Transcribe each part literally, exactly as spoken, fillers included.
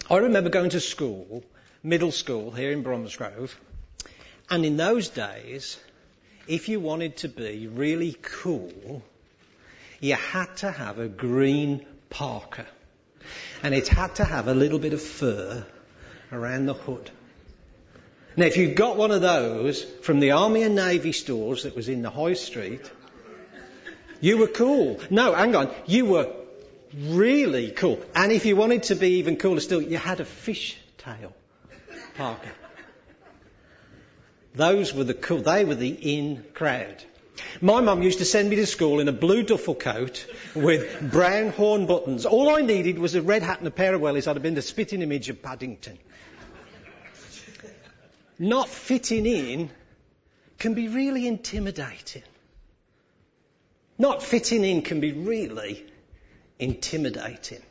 I remember going to school, middle school here in Bromsgrove, and in those days, if you wanted to be really cool, you had to have a green parka. And it had to have a little bit of fur around the hood. Now, if you got one of those from the Army and Navy stores that was in the high street, you were cool. No, hang on. You were really cool. And if you wanted to be even cooler still, you had a fishtail parka. Those were the cool, they were the in crowd. My mum used to send me to school in a blue duffel coat with brown horn buttons. All I needed was a red hat and a pair of wellies. I'd have been the spitting image of Paddington. Not fitting in can be really intimidating. Not fitting in can be really intimidating.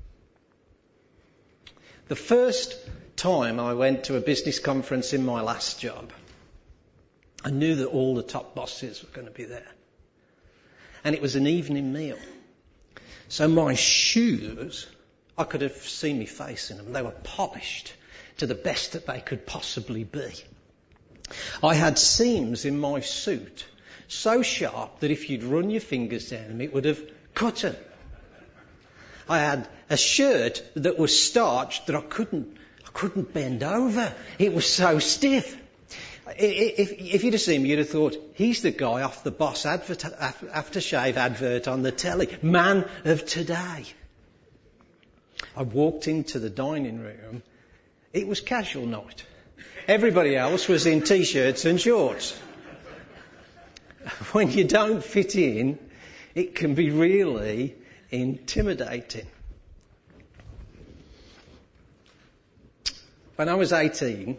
The first time I went to a business conference in my last job, I knew that all the top bosses were going to be there. And it was an evening meal. So my shoes, I could have seen me face in them. They were polished to the best that they could possibly be. I had seams in my suit so sharp that if you'd run your fingers down them, it would have cut them. I had a shirt that was starched that I couldn't, I couldn't bend over. It was so stiff. If, if you'd have seen me, you'd have thought, he's the guy off the Boss advert, aftershave advert on the telly. Man of today. I walked into the dining room. It was casual night. Everybody else was in T-shirts and shorts. When you don't fit in, it can be really intimidating. When I was eighteen,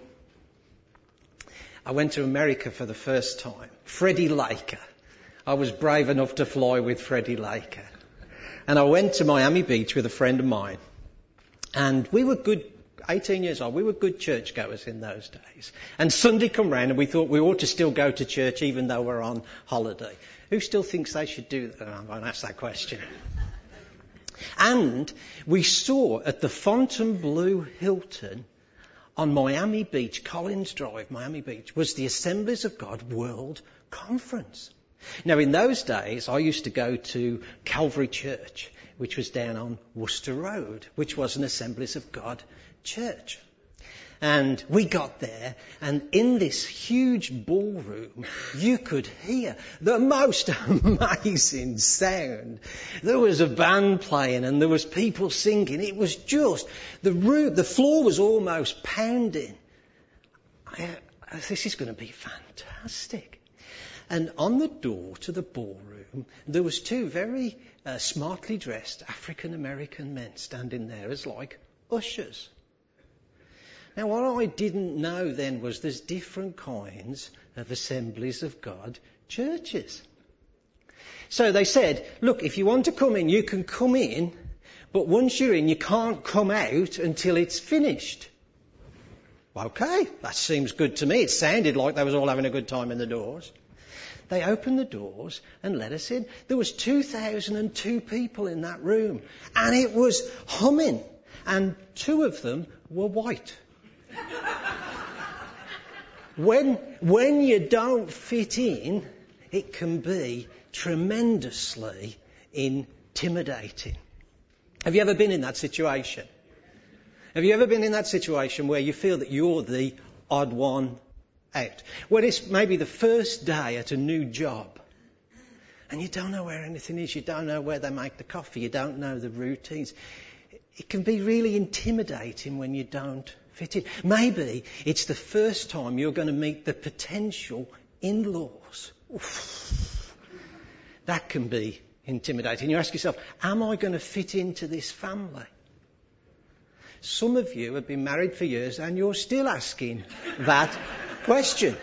I went to America for the first time. Freddie Laker. I was brave enough to fly with Freddie Laker. And I went to Miami Beach with a friend of mine. And we were good, eighteen years old, we were good churchgoers in those days. And Sunday come round and we thought we ought to still go to church even though we're on holiday. Who still thinks they should do that? I'm going to ask that question. And we saw at the Fontainebleau Hilton on Miami Beach, Collins Drive, Miami Beach, was the Assemblies of God World Conference. Now, in those days, I used to go to Calvary Church, which was down on Worcester Road, which was an Assemblies of God church. And we got there, and in this huge ballroom, you could hear the most amazing sound. There was a band playing, and there was people singing. It was just, the room, the floor was almost pounding. I, I, this is going to be fantastic. And on the door to the ballroom, there was two very uh, smartly dressed African-American men standing there as like ushers. Now, what I didn't know then was there's different kinds of Assemblies of God churches. So they said, look, if you want to come in, you can come in, but once you're in, you can't come out until it's finished. Okay, that seems good to me. It sounded like they was all having a good time in the doors. They opened the doors and let us in. There was two thousand two people in that room, and it was humming, and two of them were white. When, when you don't fit in, it can be tremendously intimidating. Have you ever been in that situation? Have you ever been in that situation where you feel that you're the odd one out? When it's maybe the first day at a new job and you don't know where anything is, you don't know where they make the coffee, you don't know the routines. It can be really intimidating when you don't fit in. Maybe it's the first time you're going to meet the potential in-laws. Oof. That can be intimidating. You ask yourself, am I going to fit into this family? Some of you have been married for years and you're still asking that question.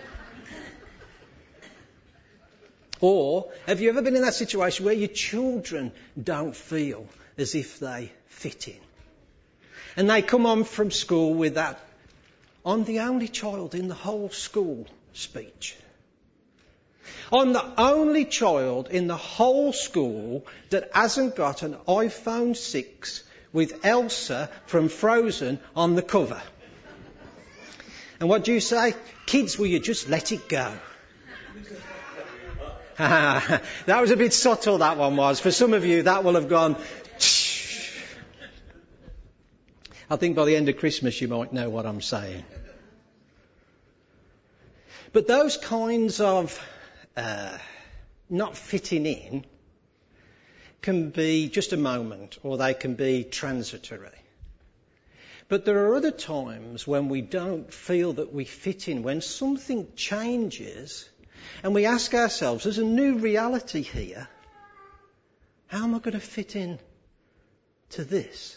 Or have you ever been in that situation where your children don't feel as if they fit in? And they come on from school with that, I'm the only child in the whole school speech. I'm the only child in the whole school that hasn't got an iPhone six with Elsa from Frozen on the cover. And what do you say? Kids, will you just let it go? That was a bit subtle, that one was. For some of you, that will have gone... I think by the end of Christmas you might know what I'm saying. But those kinds of uh, not fitting in can be just a moment, or they can be transitory. But there are other times when we don't feel that we fit in, when something changes and we ask ourselves, there's a new reality here. How am I going to fit in to this?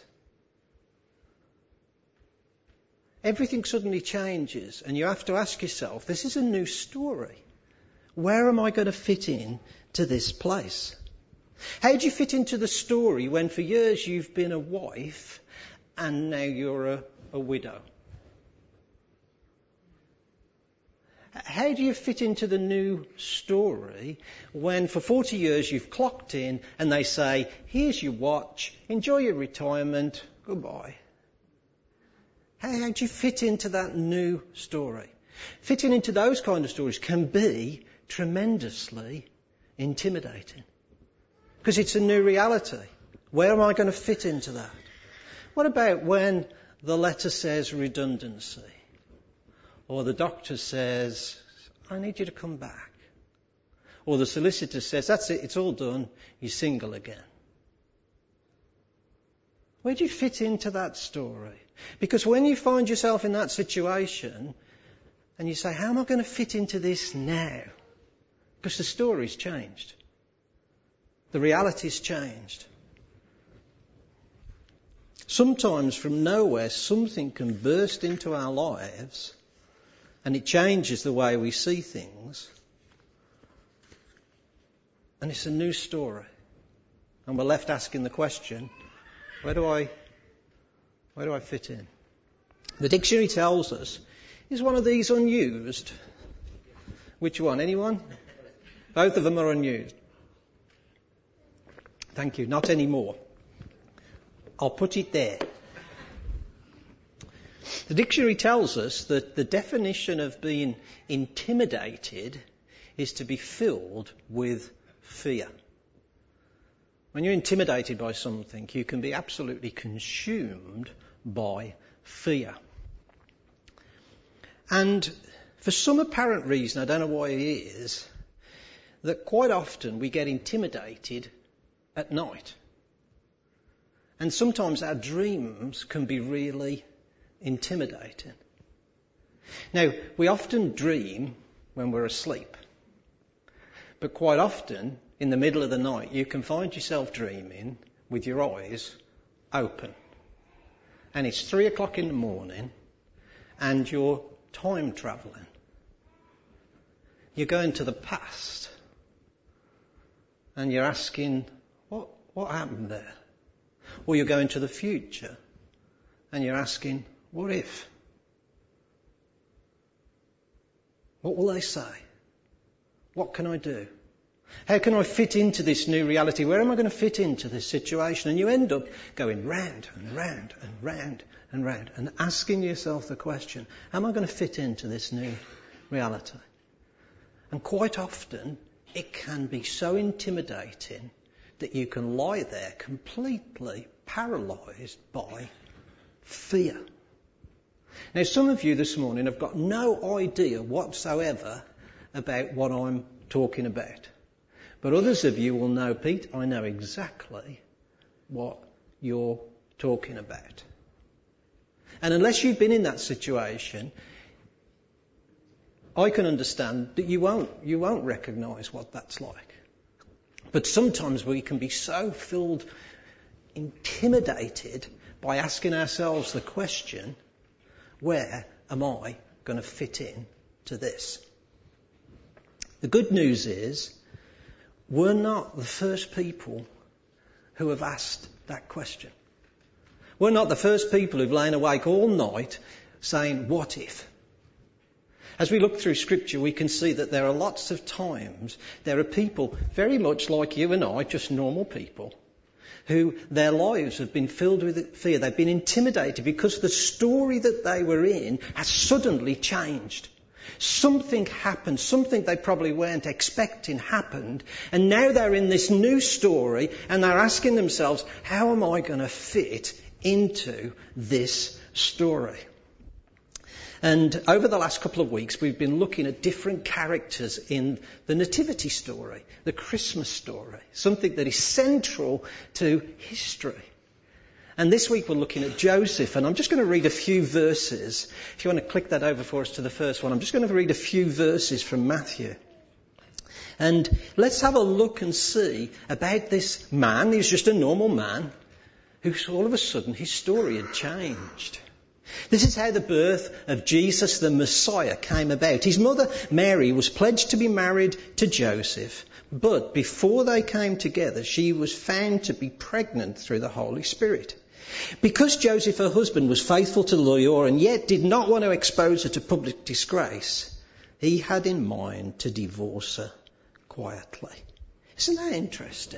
Everything suddenly changes and you have to ask yourself, this is a new story. Where am I going to fit in to this place? How do you fit into the story when for years you've been a wife and now you're a, a widow? How do you fit into the new story when for forty years you've clocked in and they say, here's your watch, enjoy your retirement, goodbye? How, how do you fit into that new story? Fitting into those kind of stories can be tremendously intimidating because it's a new reality. Where am I going to fit into that? What about when the letter says redundancy? Or the doctor says, I need you to come back. Or the solicitor says, that's it, it's all done, you're single again. Where do you fit into that story? Because when you find yourself in that situation and you say, how am I going to fit into this now? Because the story's changed. The reality's changed. Sometimes from nowhere something can burst into our lives and it changes the way we see things. And it's a new story. And we're left asking the question, where do I, where do I fit in? The dictionary tells us, is one of these unused? Which one? Anyone? Both of them are unused. Thank you. Not anymore. I'll put it there. The dictionary tells us that the definition of being intimidated is to be filled with fear. When you're intimidated by something, you can be absolutely consumed by fear. And for some apparent reason, I don't know why it is, that quite often we get intimidated at night. And sometimes our dreams can be really intimidating. Now, we often dream when we're asleep. But quite often, in the middle of the night, you can find yourself dreaming with your eyes open. And it's three o'clock in the morning and you're time travelling. You're going to the past and you're asking, what, what happened there? Or you're going to the future and you're asking, what if? What will they say? What can I do? How can I fit into this new reality? Where am I going to fit into this situation? And you end up going round and round and round and round and asking yourself the question, am I going to fit into this new reality? And quite often it can be so intimidating that you can lie there completely paralysed by fear. Now, some of you this morning have got no idea whatsoever about what I'm talking about. But others of you will know, Pete, I know exactly what you're talking about. And unless you've been in that situation, I can understand that you won't, you won't recognise what that's like. But sometimes we can be so filled, intimidated by asking ourselves the question, where am I going to fit in to this? The good news is, we're not the first people who have asked that question. We're not the first people who've lain awake all night saying, what if? As we look through Scripture, we can see that there are lots of times, there are people very much like you and I, just normal people, who their lives have been filled with fear. They've been intimidated because the story that they were in has suddenly changed. Something happened, something they probably weren't expecting happened, and now they're in this new story and they're asking themselves, how am I going to fit into this story? And over the last couple of weeks, we've been looking at different characters in the nativity story, the Christmas story, something that is central to history. And this week we're looking at Joseph, and I'm just going to read a few verses. If you want to click that over for us to the first one, I'm just going to read a few verses from Matthew. And let's have a look and see about this man. He was just a normal man who all of a sudden his story had changed. This is how the birth of Jesus the Messiah came about. His mother Mary was pledged to be married to Joseph, but before they came together, she was found to be pregnant through the Holy Spirit. Because Joseph, her husband, was faithful to the law and yet did not want to expose her to public disgrace, he had in mind to divorce her quietly. Isn't that interesting?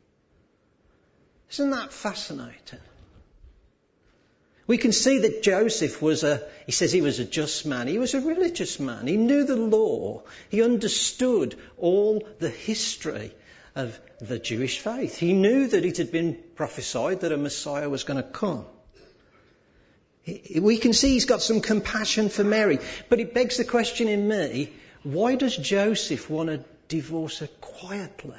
Isn't that fascinating? We can see that Joseph was a, he says he was a just man. He was a religious man. He knew the law. He understood all the history of the Jewish faith. He knew that it had been prophesied that a Messiah was going to come. We can see he's got some compassion for Mary. But it begs the question in me, why does Joseph want to divorce her quietly?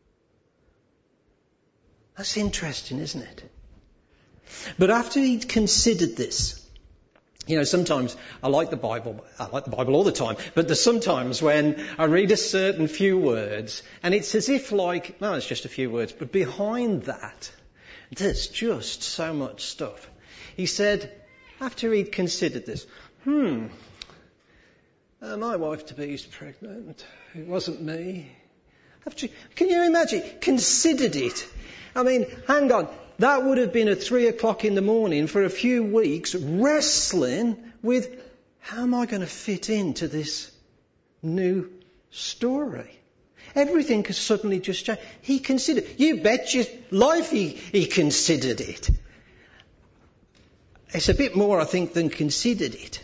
That's interesting, isn't it? But after he'd considered this, you know, sometimes I like the Bible, I like the Bible all the time, but there's sometimes when I read a certain few words and it's as if like, no, it's just a few words, but behind that, there's just so much stuff. He said, after he'd considered this, hmm, uh, my wife-to-be is pregnant. It wasn't me. After, can you imagine? Considered it. I mean, hang on. That would have been at three o'clock in the morning for a few weeks wrestling with how am I going to fit into this new story? Everything has suddenly just changed. He considered, you bet your life he, he considered it. It's a bit more, I think, than considered it.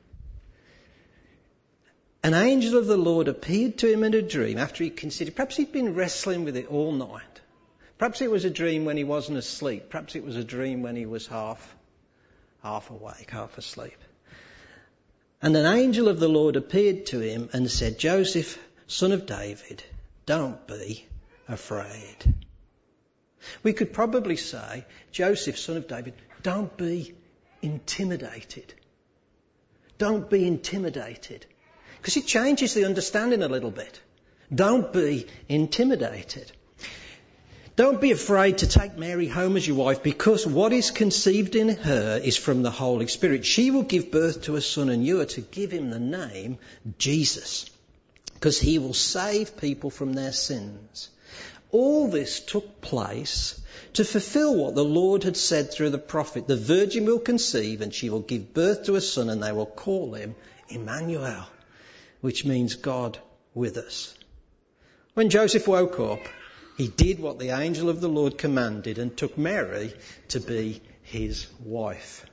An angel of the Lord appeared to him in a dream after he considered, perhaps he'd been wrestling with it all night. Perhaps it was a dream when he wasn't asleep. Perhaps it was a dream when he was half, half awake, half asleep. And an angel of the Lord appeared to him and said, Joseph, son of David, don't be afraid. We could probably say, Joseph, son of David, don't be intimidated. Don't be intimidated. Because it changes the understanding a little bit. Don't be intimidated. Don't be afraid to take Mary home as your wife, because what is conceived in her is from the Holy Spirit. She will give birth to a son, and you are to give him the name Jesus, because he will save people from their sins. All this took place to fulfill what the Lord had said through the prophet. The virgin will conceive and she will give birth to a son, and they will call him Emmanuel, which means God with us. When Joseph woke up, he did what the angel of the Lord commanded and took Mary to be his wife.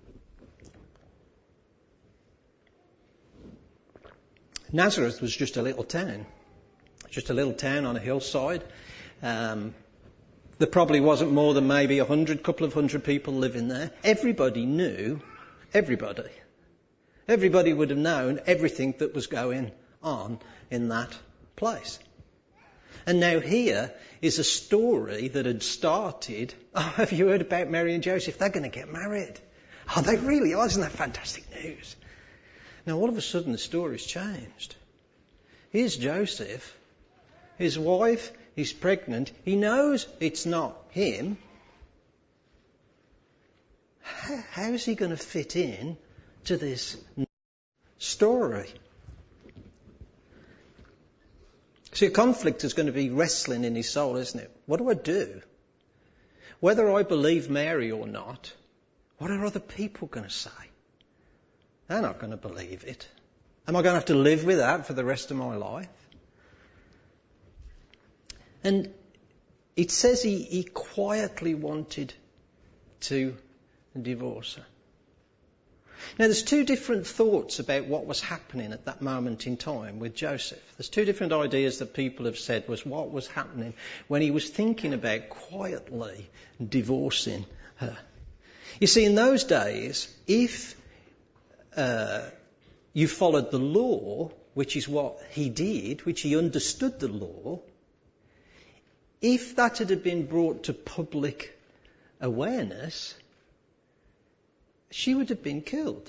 Nazareth was just a little town. Just a little town on a hillside. Um, there probably wasn't more than maybe a hundred, couple of hundred people living there. Everybody knew everybody. Everybody would have known everything that was going on in that place. And now here is a story that had started. Oh, have you heard about Mary and Joseph? They're going to get married. Oh, they really are. Isn't that fantastic news? Now all of a sudden the story's changed. Here's Joseph. His wife is pregnant. He knows it's not him. How is he going to fit in to this story? See, a conflict is going to be wrestling in his soul, isn't it? What do I do? Whether I believe Mary or not, what are other people going to say? They're not going to believe it. Am I going to have to live with that for the rest of my life? And it says he, he quietly wanted to divorce her. Now there's two different thoughts about what was happening at that moment in time with Joseph. There's two different ideas that people have said was what was happening when he was thinking about quietly divorcing her. You see, in those days, if uh, you followed the law, which is what he did, which he understood the law, if that had been brought to public awareness, she would have been killed.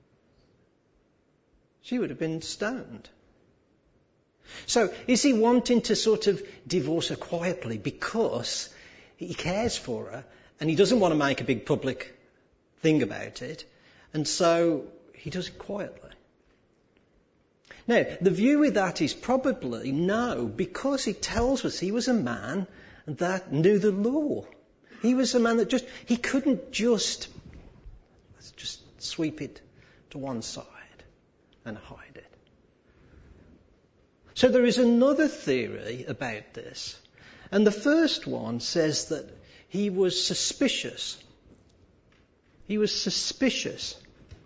She would have been stoned. So is he wanting to sort of divorce her quietly because he cares for her and he doesn't want to make a big public thing about it, and so he does it quietly? Now, the view with that is probably no, because he tells us he was a man that knew the law. He was a man that just, he couldn't just, let's just sweep it to one side and hide it. So there is another theory about this. And the first one says that he was suspicious. He was suspicious.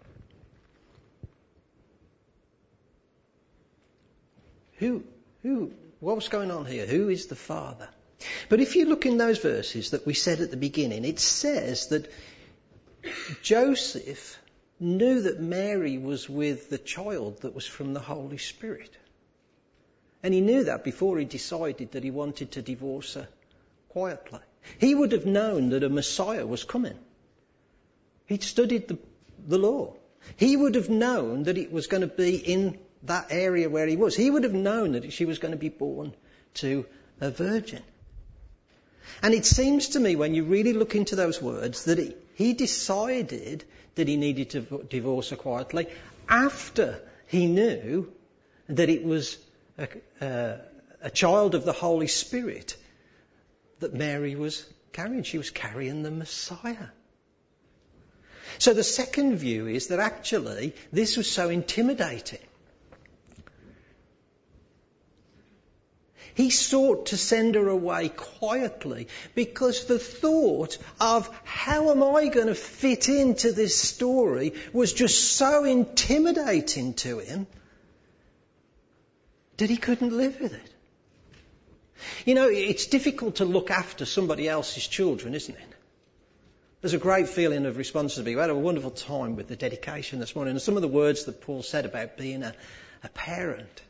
Who, who, what was going on here? Who is the father? But if you look in those verses that we said at the beginning, it says that Joseph knew that Mary was with the child that was from the Holy Spirit. And he knew that before he decided that he wanted to divorce her quietly. He would have known that a Messiah was coming. He'd studied the, the law. He would have known that it was going to be in that area where he was. He would have known that she was going to be born to a virgin. And it seems to me, when you really look into those words, that he, he decided that he needed to divorce her quietly after he knew that it was a, a, a child of the Holy Spirit that Mary was carrying. She was carrying the Messiah. So the second view is that actually this was so intimidating. He sought to send her away quietly because the thought of how am I going to fit into this story was just so intimidating to him that he couldn't live with it. You know, it's difficult to look after somebody else's children, isn't it? There's a great feeling of responsibility. We had a wonderful time with the dedication this morning, and some of the words that Paul said about being a, a parent.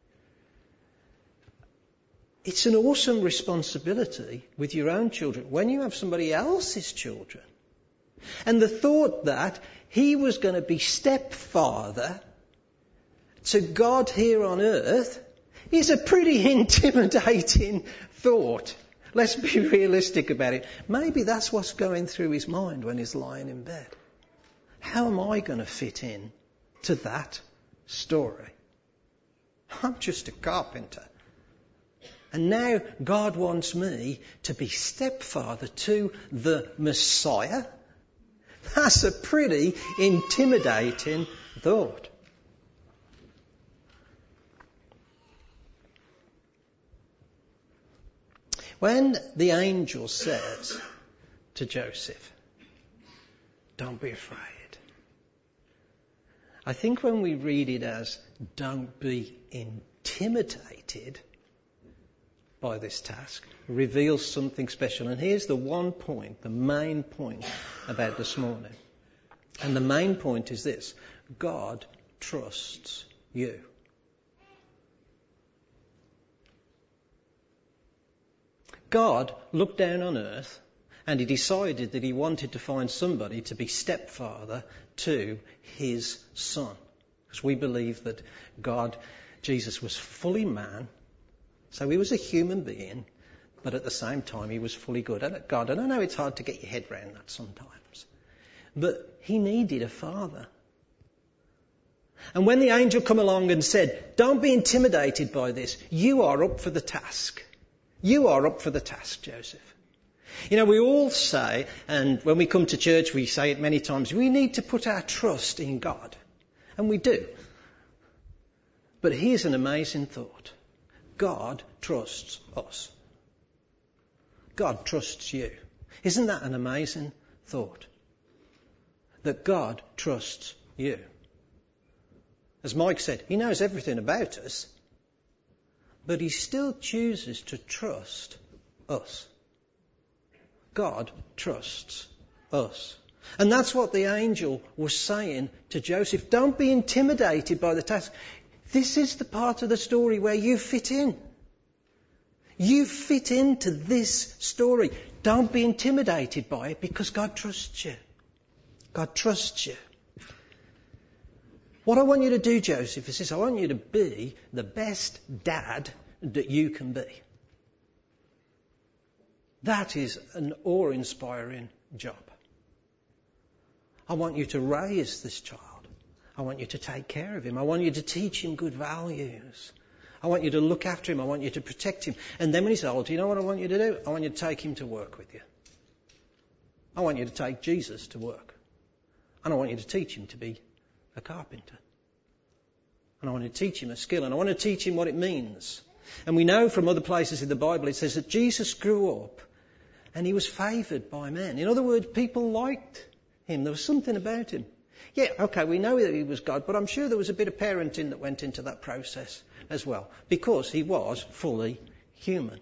It's an awesome responsibility with your own children when you have somebody else's children. And the thought that he was going to be stepfather to God here on earth is a pretty intimidating thought. Let's be realistic about it. Maybe that's what's going through his mind when he's lying in bed. How am I going to fit in to that story? I'm just a carpenter. And now God wants me to be stepfather to the Messiah? That's a pretty intimidating thought. When the angel says to Joseph, don't be afraid, I think when we read it as don't be intimidated by this task, reveals something special. And here's the one point, the main point about this morning. And the main point is this: God trusts you. God looked down on earth and he decided that he wanted to find somebody to be stepfather to his son. Because we believe that God, Jesus, was fully man. So he was a human being, but at the same time he was fully good. And God, and I know it's hard to get your head around that sometimes, but he needed a father. And when the angel come along and said, don't be intimidated by this, you are up for the task. You are up for the task, Joseph. You know, we all say, and when we come to church we say it many times, we need to put our trust in God. And we do. But here's an amazing thought. God trusts us. God trusts you. Isn't that an amazing thought? That God trusts you. As Mike said, he knows everything about us, but he still chooses to trust us. God trusts us. And that's what the angel was saying to Joseph. Don't be intimidated by the task. This is the part of the story where you fit in. You fit into this story. Don't be intimidated by it because God trusts you. God trusts you. What I want you to do, Joseph, is this. I want you to be the best dad that you can be. That is an awe-inspiring job. I want you to raise this child. I want you to take care of him. I want you to teach him good values. I want you to look after him. I want you to protect him. And then when he's old, you know what I want you to do? I want you to take him to work with you. I want you to take Jesus to work. And I want you to teach him to be a carpenter. And I want to teach him a skill. And I want to teach him what it means. And we know from other places in the Bible, it says that Jesus grew up and he was favoured by men. In other words, people liked him. There was something about him. Yeah, okay, we know that he was God, but I'm sure there was a bit of parenting that went into that process as well, because he was fully human.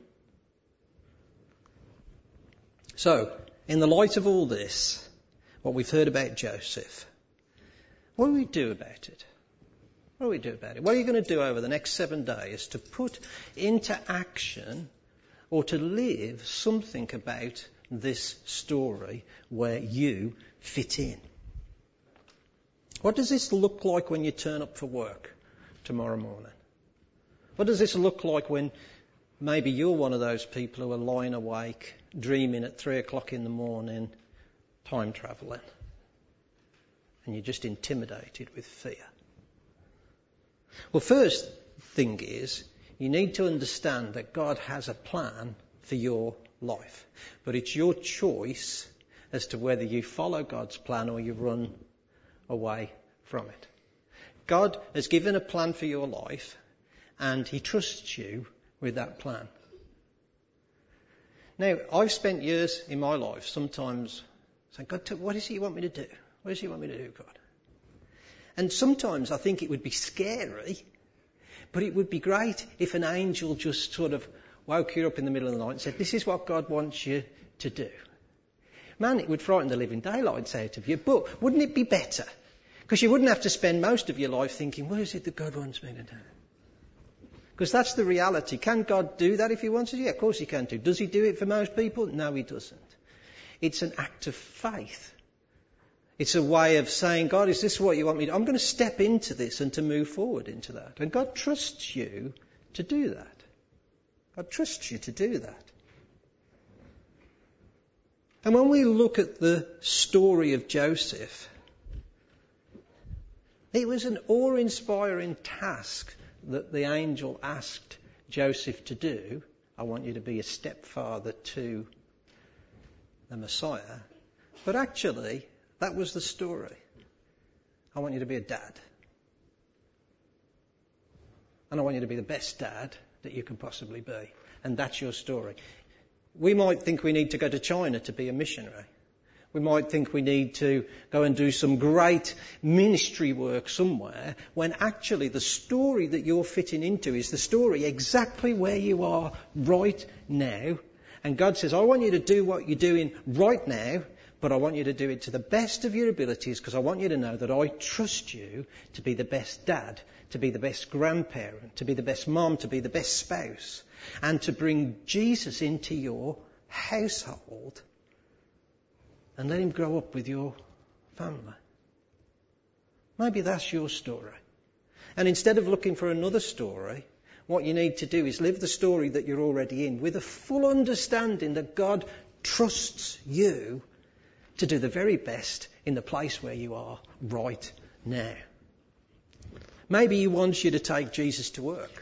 So, in the light of all this, what we've heard about Joseph, what do we do about it? What do we do about it? What are you going to do over the next seven days to put into action or to live something about this story where you fit in? What does this look like when you turn up for work tomorrow morning? What does this look like when maybe you're one of those people who are lying awake, dreaming at three o'clock in the morning, time travelling, and you're just intimidated with fear? Well, first thing is, you need to understand that God has a plan for your life. But it's your choice as to whether you follow God's plan or you run away from it. God has given a plan for your life and he trusts you with that plan. Now, I've spent years in my life sometimes saying, God, what is it you want me to do? What does he want me to do, God? And sometimes I think it would be scary, but it would be great if an angel just sort of woke you up in the middle of the night and said, this is what God wants you to do. Man, it would frighten the living daylights out of you, but wouldn't it be better? Because you wouldn't have to spend most of your life thinking, what is it that God wants me to do? Because that's the reality. Can God do that if he wants to? Yeah, of course he can do. Does he do it for most people? No, he doesn't. It's an act of faith. It's a way of saying, God, is this what you want me to do? I'm going to step into this and to move forward into that. And God trusts you to do that. God trusts you to do that. And when we look at the story of Joseph, it was an awe-inspiring task that the angel asked Joseph to do. I want you to be a stepfather to the Messiah. But actually, that was the story. I want you to be a dad. And I want you to be the best dad that you can possibly be. And that's your story. We might think we need to go to China to be a missionary. We might think we need to go and do some great ministry work somewhere, when actually the story that you're fitting into is the story exactly where you are right now. And God says, I want you to do what you're doing right now, but I want you to do it to the best of your abilities, because I want you to know that I trust you to be the best dad, to be the best grandparent, to be the best mom, to be the best spouse, and to bring Jesus into your household and let him grow up with your family. Maybe that's your story. And instead of looking for another story, what you need to do is live the story that you're already in with a full understanding that God trusts you to do the very best in the place where you are right now. Maybe he wants you to take Jesus to work.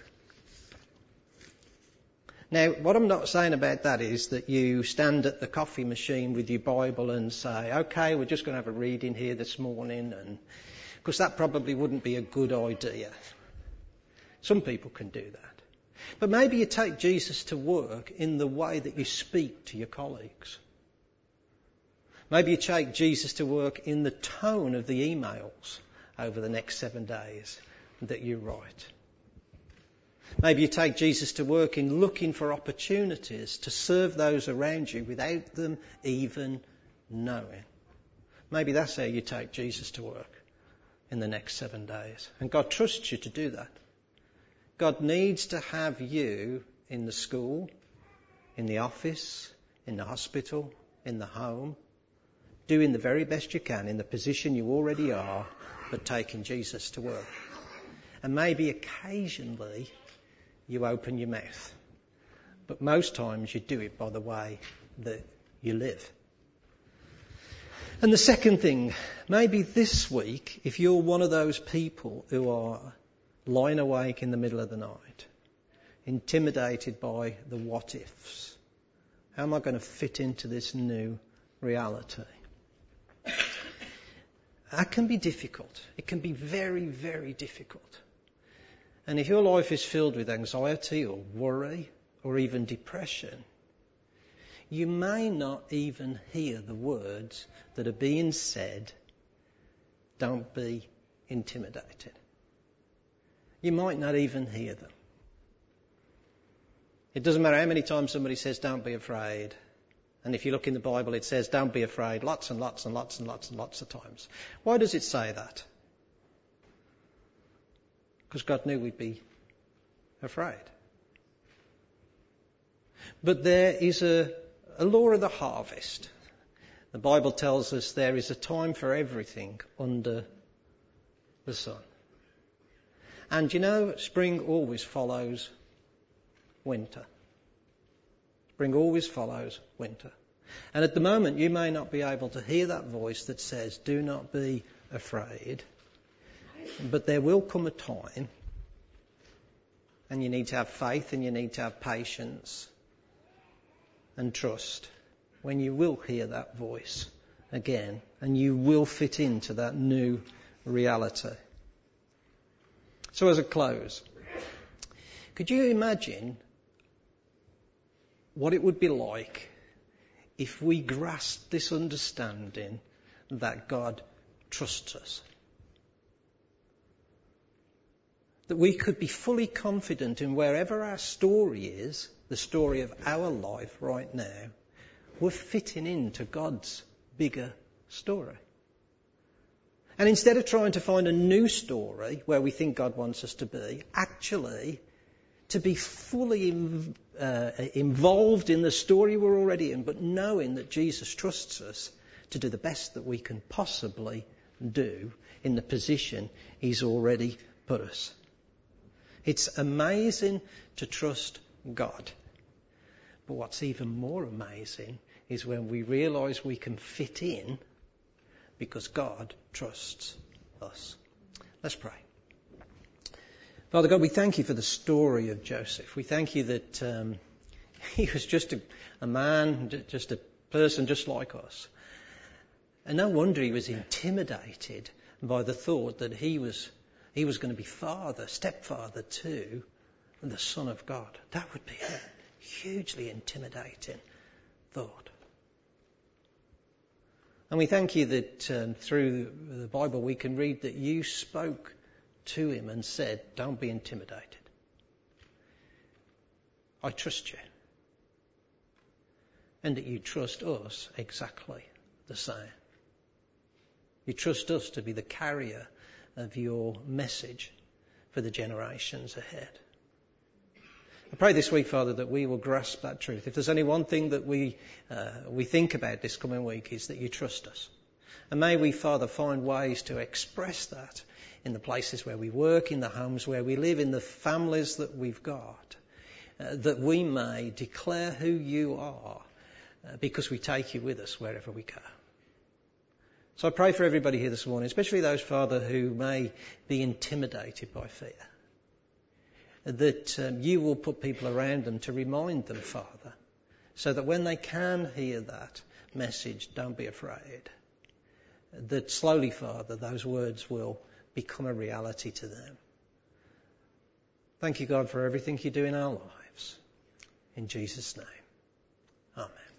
Now, what I'm not saying about that is that you stand at the coffee machine with your Bible and say, OK, we're just going to have a reading here this morning, and because that probably wouldn't be a good idea. Some people can do that. But maybe you take Jesus to work in the way that you speak to your colleagues. Maybe you take Jesus to work in the tone of the emails over the next seven days that you write. Maybe you take Jesus to work in looking for opportunities to serve those around you without them even knowing. Maybe that's how you take Jesus to work in the next seven days. And God trusts you to do that. God needs to have you in the school, in the office, in the hospital, in the home, doing the very best you can in the position you already are, but taking Jesus to work. And maybe occasionally you open your mouth. But most times you do it by the way that you live. And the second thing, maybe this week, if you're one of those people who are lying awake in the middle of the night, intimidated by the what ifs, how am I going to fit into this new reality? That can be difficult. It can be very, very difficult. And if your life is filled with anxiety or worry or even depression, you may not even hear the words that are being said, don't be intimidated. You might not even hear them. It doesn't matter how many times somebody says, don't be afraid. And if you look in the Bible, it says, don't be afraid lots and lots and lots and lots and lots of times. Why does it say that? Because God knew we'd be afraid. But there is a, a law of the harvest. The Bible tells us there is a time for everything under the sun. And you know, spring always follows winter. Spring always follows winter. And at the moment, you may not be able to hear that voice that says, do not be afraid. But there will come a time, and you need to have faith and you need to have patience and trust, when you will hear that voice again and you will fit into that new reality. So as a close, could you imagine what it would be like if we grasped this understanding that God trusts us? That we could be fully confident in wherever our story is, the story of our life right now, we're fitting into God's bigger story. And instead of trying to find a new story where we think God wants us to be, actually to be fully in, uh, involved in the story we're already in, but knowing that Jesus trusts us to do the best that we can possibly do in the position He's already put us. It's amazing to trust God. But what's even more amazing is when we realise we can fit in because God trusts us. Let's pray. Father God, we thank you for the story of Joseph. We thank you that um, he was just a, a man, just a person just like us. And no wonder he was intimidated by the thought that he was he was going to be father, stepfather to the Son of God. That would be a hugely intimidating thought. And we thank you that um, through the Bible we can read that you spoke to him and said, don't be intimidated. I trust you. And that you trust us exactly the same. You trust us to be the carrier of your message for the generations ahead. I pray this week, Father, that we will grasp that truth. If there's only one thing that we uh, we think about this coming week, is that you trust us. And may we, Father, find ways to express that in the places where we work, in the homes where we live, in the families that we've got, uh, that we may declare who you are uh, because we take you with us wherever we go. So I pray for everybody here this morning, especially those, Father, who may be intimidated by fear, that um, you will put people around them to remind them, Father, so that when they can hear that message, don't be afraid, that slowly, Father, those words will become a reality to them. Thank you, God, for everything you do in our lives. In Jesus' name. Amen.